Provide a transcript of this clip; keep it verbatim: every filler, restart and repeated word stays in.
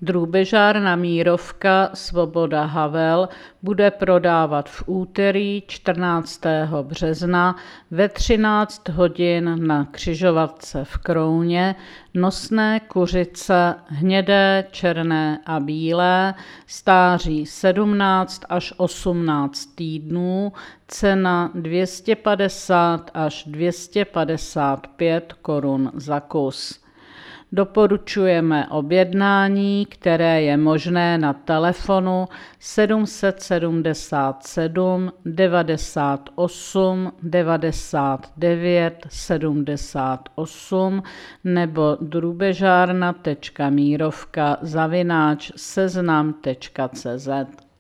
Drůbežárna Mírovka Svoboda Havel bude prodávat v úterý čtrnáctého března ve třináct hodin na křižovatce v Krouně nosné kuřice hnědé, černé a bílé, stáří sedmnáct až osmnáct týdnů, cena dvě stě padesát až dvě stě padesát pět korun za kus. Doporučujeme objednání, které je možné na telefonu sedm set sedmdesát sedm devadesát osm devadesát devět sedmdesát osm nebo drůbežárna tečka mírovka zavináč seznam tečka cé zet.